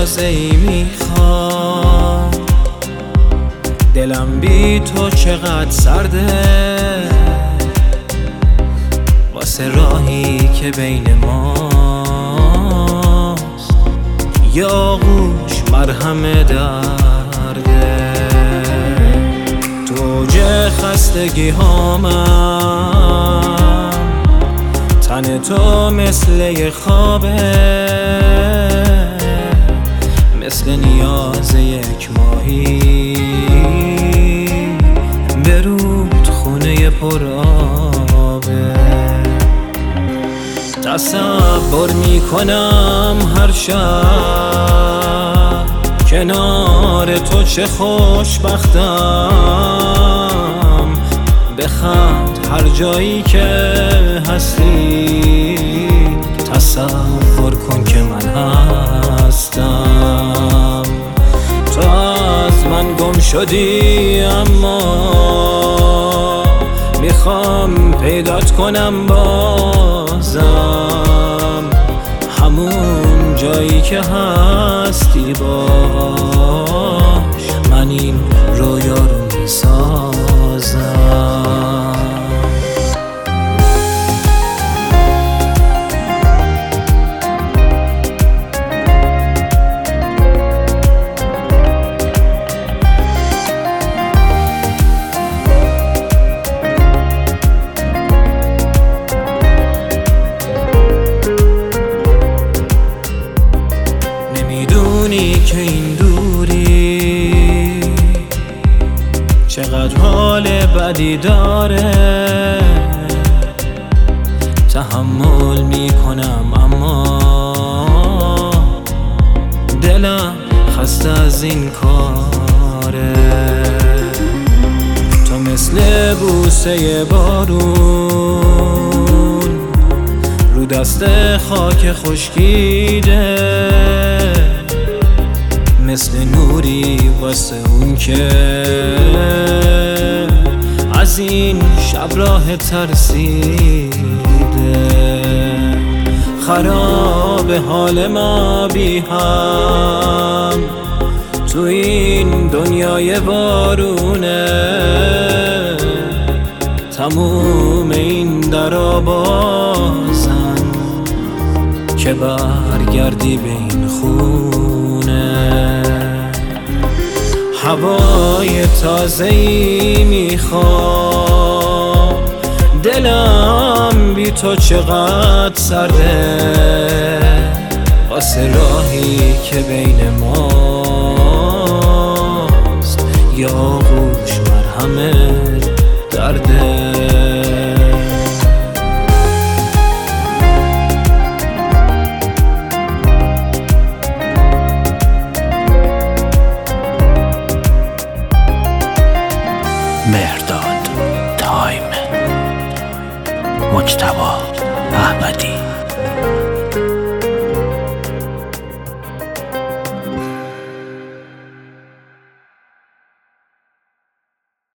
تازه‌ای میخواد. دلم بی تو چقدر سرده، واسه راهی که بین ماست. یا گوش مرهم درده، تو اوج خستگی هامم، تن تو مثل یه خوابه، مثل نیاز یک ماهی به رودخونه پر آبه. تصور میکنم هر شب کنار تو چه خوشبختم. بخند هر جایی که هستی، تصور کن که من هستم. تو از من گم شدی اما میخوام پیدات کنم بازم. همون جایی که هستی باش، من این رویا رو میسازم. که این دوری چقدر حال بدی داره. تحمل میکنم اما دلم خسته از این کاره. تو مثل بوسه بارون رو دست خاک خشکیده، مثل نوری واسه اون که از این شب راه ترسیده. خراب حال ما بی هم تو این دنیای بارونه. تموم این درا بازن که برگردی به این خونه. هوای تازه‌ای میخوام، دلم بی تو چقدر سرده. واسه راهی که بین ماست، یا گوش مرهم درده. مهرداد تایم، مجتبی احمدی.